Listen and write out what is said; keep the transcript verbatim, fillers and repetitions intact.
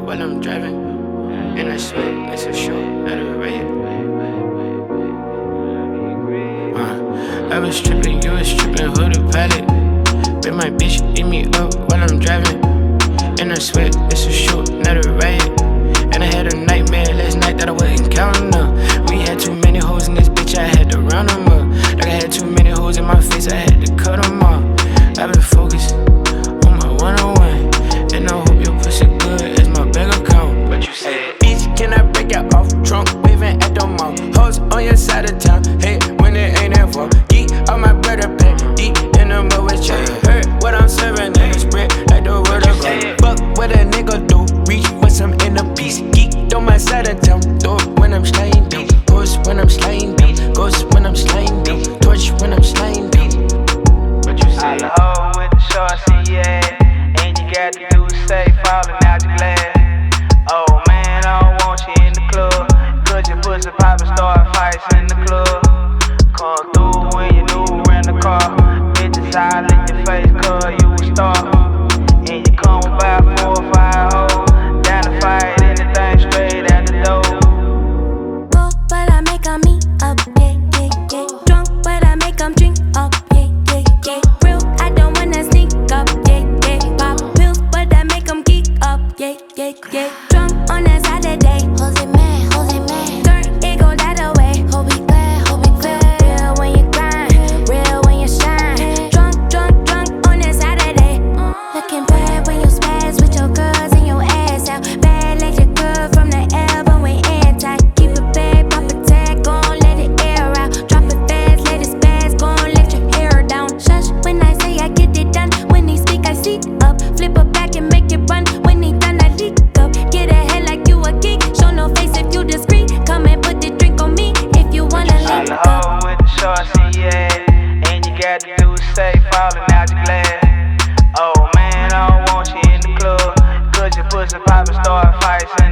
while I'm driving. And I swear it's a show, not a riot. Uh, I was tripping, you was tripping, who the pilot? Bet my bitch eat me up while I'm driving. And I swear it's a show, not a riot. And I had a nightmare last night that I wasn't counting up. We had too many hoes in this bitch, I had to round them up. Like I had too many hoes in my face, I had to cut them off. I've been focused on my one-on-one, and I hope your pussy good as my bank account. What you say? Bitch, can I break it off? Trunk waving at the mall. Hoes on your side of town, hey, when it ain't that far. Geek on my brother pay, deep in the mud with check. Heard what I'm serving, nigga spread like the word of God. Fuck what a nigga do, reach once I'm in a piece. Geek on my side of town, do it when I'm sliding down. Ghost when I'm sliding down, ghost when I'm sliding down. Torch when I'm sliding down. What you say? I with the short C yeah, and you got to do safe, falling out your glass. Oh man, I don't want you in the club, cause your pussy poppin' start fights in the club. Come through when you new in the car, bitches all in your face cause you a star. And you come by four or five hoes, down to fight anything straight at the door. Go, but I make 'em meet up, yeah, yeah, yeah. Drunk, but I make 'em drink up, yeah, yeah, yeah. Real, I don't wanna sneak up, yeah, yeah. Pop pills, but I make 'em geek up, yeah, yeah, yeah. Drunk on a Saturday, hold it man, hold it man. Turn, it go that away, hope we glad, hope we glad. Real when you grind, real when you shine. Drunk, drunk, drunk on a Saturday. Looking bad when you spaz with your girls and your ass out. Bad like your girl from the elbow and anti. Keep it bad, pop a tag, gon' let it air out. Drop it fast, let it spaz, gon' let your hair down. Shush when I say I get it done. When he speak, I see up. Flip it back and make it run. When he done, I leak up. Get ahead like you a geek. Show no face if you discreet. Come and put the drink on me if you wanna link up. I with the short C yeah, and you got to do safe, falling out your glass. Oh man, I don't want you in the club, cause your pussy poppin' start fights.